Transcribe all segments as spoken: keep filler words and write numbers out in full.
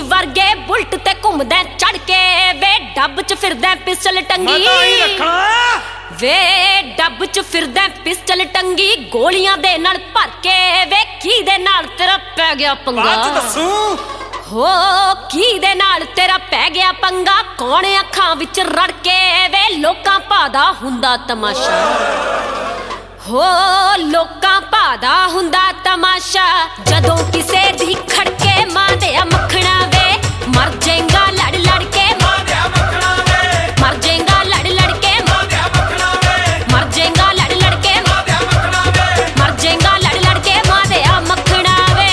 वर्गे बुलट ते घुमदा चढ़ के वे डब च फिरदा पिस्टल टंगी वे डब च फिरदा पिस्टल टंगी गोलियां दे नाल भर के वे की दे नाल तेरा पै गया पंगा हो की दे नाल तेरा पै गया पंगा कौन अखां विच रड़ के वे लोकां भादा हुंदा तमाशा हो लोकां भादा हुंदा तमाशा जदों किसे दी खड़के मां दे मखना वे मर जाएगा लड़ लड़ के मां दे मखना वे मर जाएगा लड़ लड़ के मां दे मखना वे मर जाएगा लड़ लड़ के मां दे मखना वे मर जाएगा लड़ लड़ के मां दे मखना वे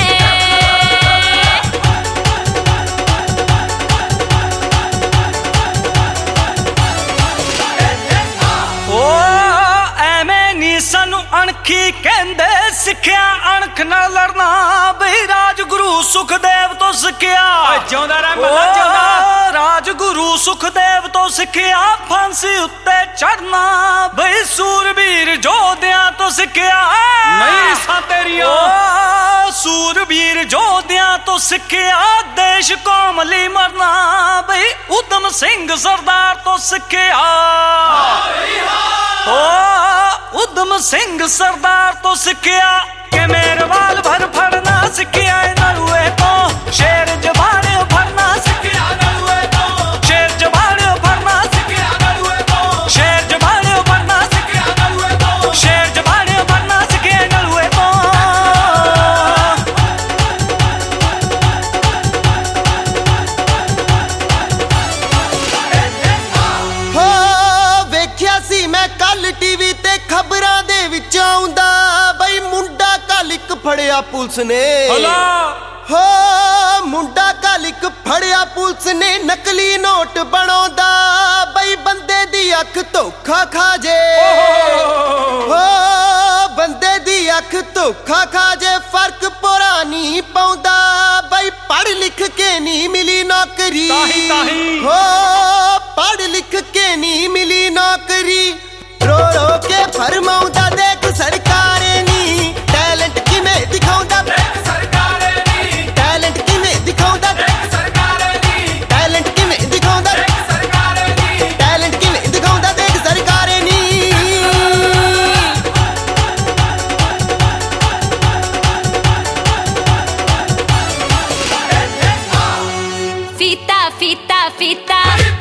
ओ एवें नी सानू अणखी कहंदे सिक्ख्या अणख नाल लड़ना बई राजगुरु सुखदेव तो सिक्ख्या जिउंदा रह मल्ला जिउंदा राजगुरु सुखदेव तो सिक्ख्या फांसी उत्ते चढ़ना बई सूरबीर जोधियां तो सिक्ख्या नहीं सा तेरियां सूरबीर जोधियां तो सिक्ख्या देश कौम लई मरना बई उधम सिंह सरदार तो सिक्ख्या ओ उधम सिंह सरदार तो सिक्ख्या के मेरे वाल भर फड़ना सिक्ख्या नलुए तो शेर जबान फड़ना सिक्ख्या नलुए तो शेर जबान फड़ना सिक्ख्या नलुए तो शेर जबान फड़ना सिक्ख्या नलुए तो शेर जबान फड़ना सिक्ख्या नलुए तो हो वेख्या सी मैं कल टीवी ते खबरां दे विच आउंदा बई मुंडा कल इक फड़िया पुलिस ने हो मुंडा कल इक फड़िया पुलिस ने नकली नोट बनाउंदा बई बंदे दी अख धोखा खा जे हो बंदे दी अख धोखा खा जे फर्क पुरा नहीं पाउंदा बई पढ़ लिख के नहीं मिली नौकरी हो पढ़ लिख के नहीं मिली नौकरी रो रो के फरमाउंदा देख सरकारे नी टैलेंट किवें दिखाउंदा देख सरकारे नी टैलेंट किवें दिखाउंदा देख सरकारे नी टैलेंट किवें दिखाउंदा देख सरकारे नी टैलेंट किवें दिखाउंदा देख सरकारे नी फीता फीता फीता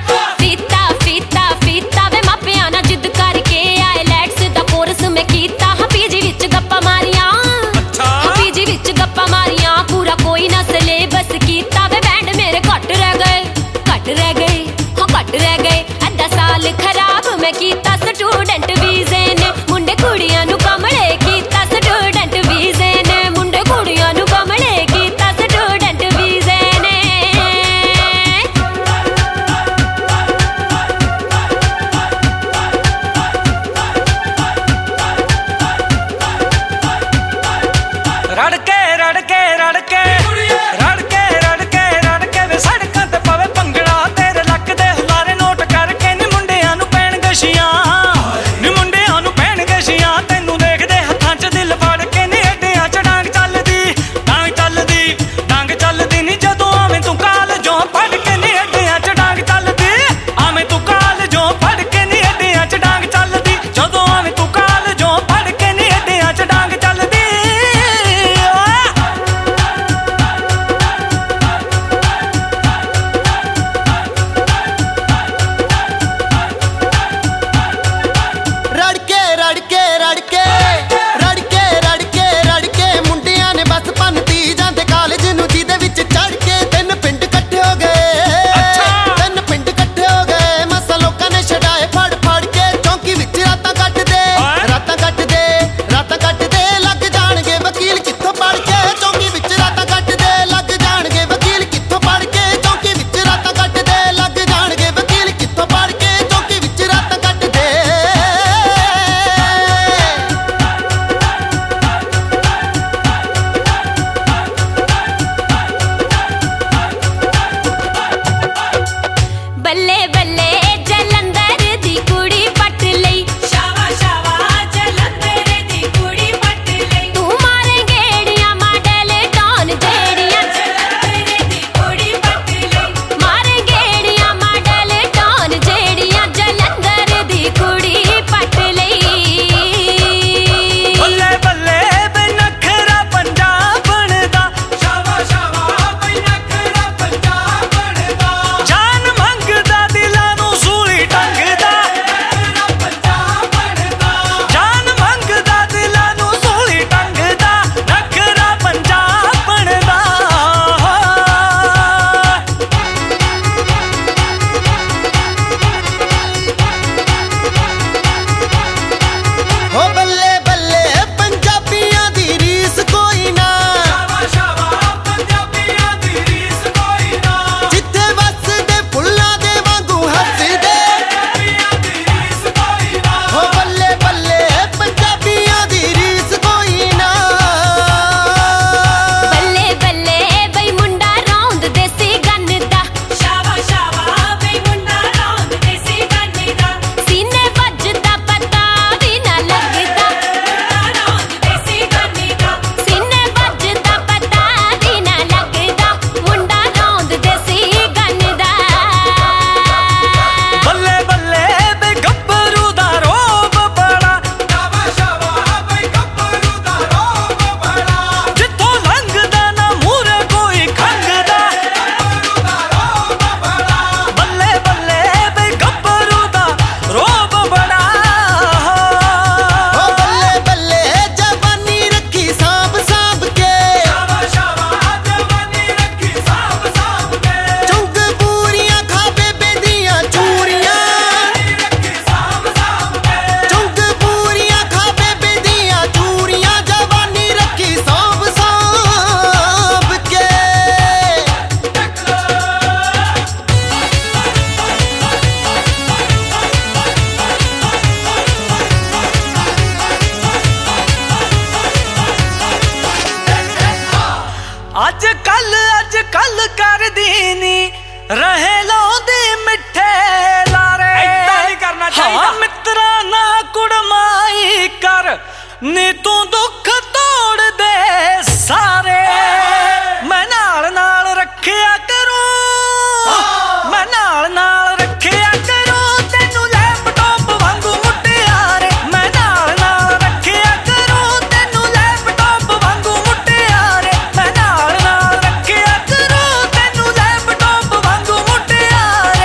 ਰਹੇ ਲਾਉਂਦੀ ਮਿੱਠੇ ਲਾਰੇ ਏਦਾਂ ਨਹੀਂ ਕਰਨਾ ਚਾਹੀਦਾ। ਹਾਂ ਮਿੱਤਰਾ ਨਾ ਕੁੜਮਾਈ ਕਰ ਨੀ ਤੂੰ ਦੁੱਖ ਤੋੜ ਦੇ ਸਾਰੇ ਮੈਂ ਨਾਲ ਨਾਲ ਰੱਖਿਆ ਕਰੂੰ ਮੈਂ ਨਾਲ ਨਾਲ ਰੱਖਿਆ ਕਰੂੰ ਤੈਨੂੰ ਲੈਪਟਾਪ ਵਾਂਗੂ ਮੁਟਿਆਰੇ ਮੈਂ ਨਾਲ ਨਾਲ ਰੱਖਿਆ ਕਰੂੰ ਤੈਨੂੰ ਲੈਪਟਾਪ ਵਾਂਗੂ ਮੁਟਿਆਰੇ ਮੈਂ ਨਾਲ ਨਾਲ ਰੱਖਿਆ ਕਰੂੰ ਤੈਨੂੰ ਲੈਪਟਾਪ ਵਾਂਗੂ ਮੁਟਿਆਰੇ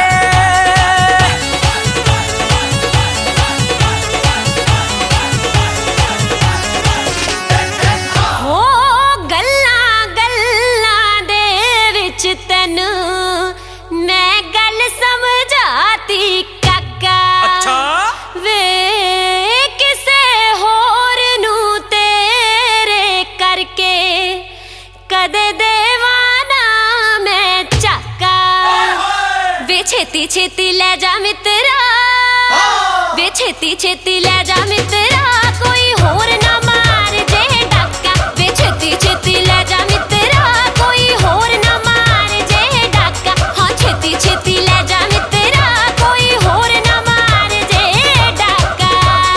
ਹੋ ਗੱਲਾਂ ਗੱਲਾਂ ਦੇ ਵਿੱਚ ਤੈਨੂੰ ਮੈਂ ਗੱਲ ਸਮਝਾਤੀ ਕਾਕਾ ਅੱਛਾ ਵੇ ਕਿਸੇ ਹੋਰ ਨੂੰ ਤੇਰੇ ਕਰਕੇ ਕਦੇ ਦੇਵਾਨਾ ਮੈਂ ਝਾਕਾ ਵੇ ਛੇਤੀ ਛੇਤੀ ਲੈ ਜਾ ਮਿੱਤਰਾ ਵੇ ਛੇਤੀ ਛੇਤੀ ਲੈ ਜਾ ਮਿੱਤਰਾ ਕੋਈ ਹੋਰ ਨਾ ਮਾਰ ਜੇ ਡਾਕਾ ਵੇ ਛੇਤੀ ਛੇਤੀ ਲੈ ਜਾ ਮਿੱਤਰਾ ਕੋਈ ਹੋਰ ਨਾ ਮਾਰ ਜੇ ਡਾਕਾ ਹਾਂ ਛੇਤੀ ਛੇਤੀ ਲੈ ਜਾ ਮਿੱਤਰਾ ਕੋਈ ਹੋਰ ਨਾ ਮਾਰ ਜੇ ਡਾਕਾ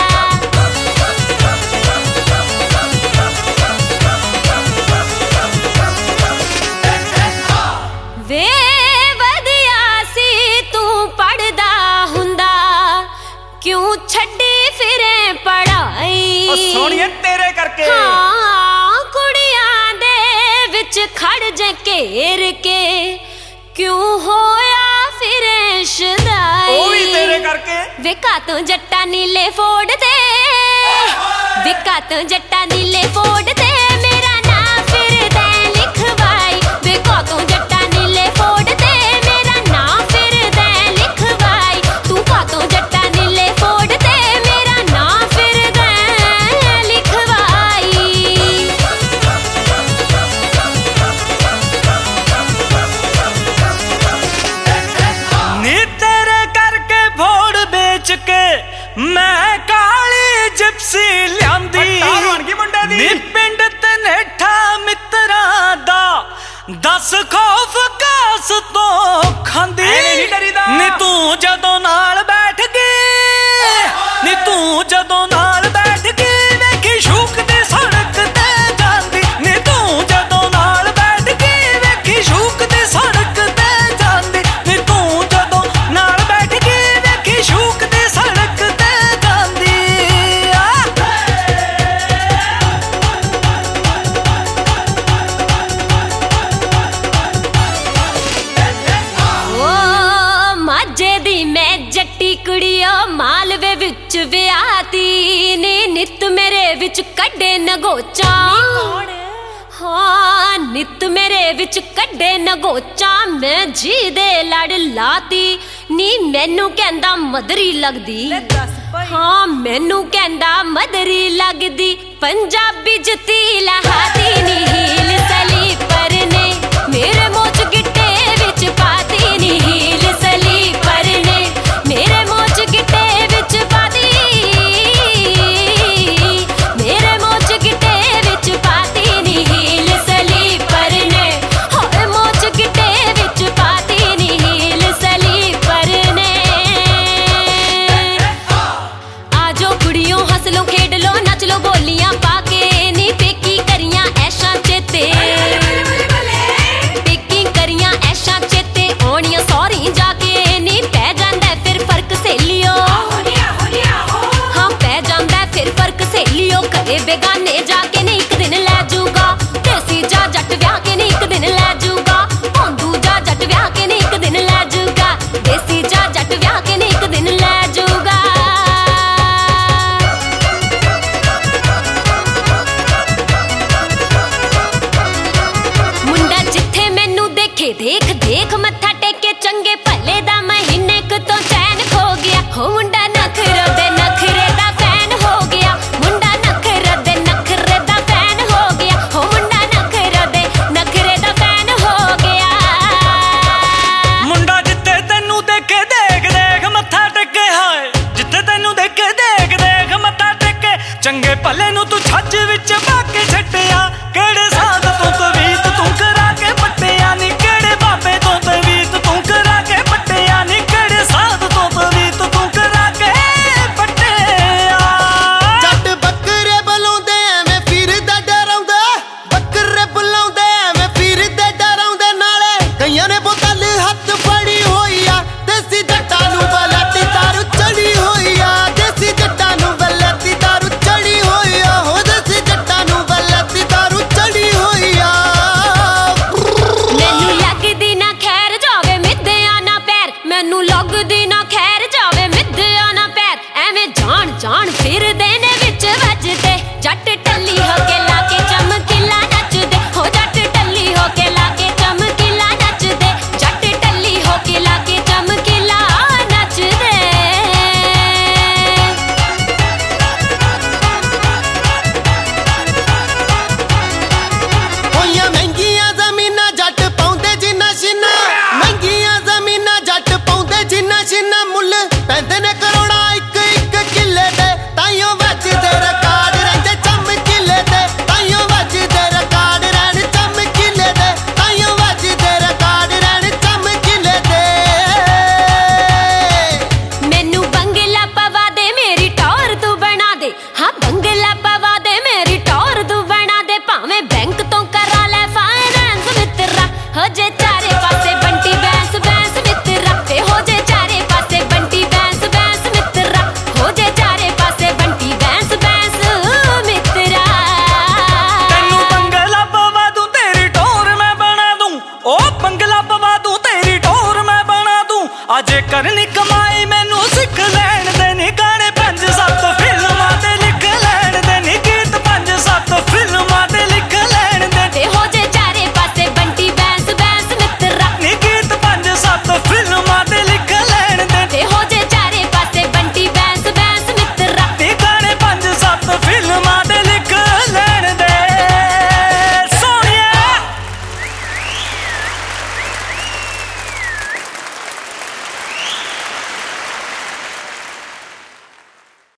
ਵੇ ਵਧੀਆ ਸੀ ਤੂੰ ਪੜਦਾ ਹੁੰਦਾ ਕਿਉਂ ਛੱਡੀ ਫਿਰੇ ਪੜਾਈ ਉਹ ਸੋਹਣੀਏ ਤੇਰੇ ਕਰਕੇ ਹਾਂ ਕੁੜੀਆਂ ਦੇ ਵਿੱਚ ਖੜ ਜੇ ਘੇਰ ਕੇ ਕਿਉਂ ਹੋਇਆ ਫਿਰੇ ਸ਼ਦਾਈ ਉਹ ਵੀ ਤੇਰੇ ਕਰਕੇ ਵਿਕਾ ਤੋਂ ਜੱਟਾ ਨੀਲੇ ਫੋੜ ਤੇ ਵਿਕਾ ਤੋਂ ਜੱਟਾ ਨੀਲੇ ਫੋੜ ਤੇ ਮੇਰਾ ਨਾਂ ਫਿਰਦਾ ਲਿਖਵਾਈ ਵਿਕਾ ਤੋਂ ਜੱਟਾ ਨੀਲੇ ਫੋੜ ਤੇ ਮੇਰਾ ਨਾਂ ਫਿਰਦਾ ਲਿਖਵਾਈ ਤੂੰ ਕਾ ਤੋਂ ਜੱਟਾ ਨੀਲੇ ਫੋੜ ਤੇ ਮੇਰਾ ਨਾਂ ਫਿਰਦਾ ਲਿਖਵਾਈ ਨੀ ਤੇਰੇ ਕਰਕੇ ਫੋੜ ਵੇਚ ਕੇ ਮੈਂ ਕਾਲੀ ਜਿਪਸੀ ਲਿਆਂਦੀ ਅੱਟਾ ਬਣ ਗਈ ਮੁੰਡੇ ਦੀ। ਨੀ ਪਿੰਡ ਤਨੇਠਾ ਮਿੱਤਰਾਂ ਦਾ ਦਸ ਖੌਫ ਕਾਸ ਤੋਂ ਖਾਂਦੀ ਐਵੇਂ ਨੀ ਡਰੀਦਾ। ਨੀ ਤੂੰ ਜਦੋਂ ਨਾਲ ਬੈਠ ਗਈ ਨੀ ਤੂੰ ਜਦੋਂ ਨਾਲ ਬੈਠ ਗਈ ਵੇਖੀ ਸ਼ੂਕ ਦੀ ਸੜਕ ਤੇ ਜਾਂਦੀ ਨੀ ਤੂੰ ਜਦੋਂ ਨਾਲ ਬੈਠ ਗਈ ਵੇਖੀ ਸ਼ੂਕ ਦੀ ਸੜਕ ਤੇ ਜਾਂਦੀ ਨੀ ਤੂੰ ਜਦੋਂ ਨਾਲ ਬੈਠ ਗਈ ਵੇਖੀ ਸ਼ੂਕ ਦੀ ਸੜਕ ਤੇ ਜਾਂਦੀ ਆ ਓ ਮਾਝੇ ਦੀ ਮੈਂ ਜੱਟੀ ਕੁੜੀਓ ਮਾਲਵੇ ਵਿੱਚ ਵਿਆਹਤੀ ਨੀ ਨਿਤ ਮੇਰੇ ਵਿੱਚ ਕੱਢੇ ਨਗੋਚਾਂ ਹਾਂ ਨਿਤ ਮੇਰੇ ਵਿੱਚ ਕੱਢੇ ਨਗੋਚਾਂ ਮੈਂ ਜੀ ਦੇ ਲੜ ਲਾਤੀ ਨੀ ਮੈਨੂੰ ਕਹਿੰਦਾ ਮਦਰੀ ਲੱਗਦੀ ਹਾਂ ਮੈਨੂੰ ਕਹਿੰਦਾ ਮਦਰੀ ਲੱਗਦੀ ਪੰਜਾਬੀ ਜੁੱਤੀ ਲਹਾਤੀ ਨੀ ਹੀਲ ਸਲੀਪਰ ਨੇ ਮੇਰੇ ਮੋਢੇ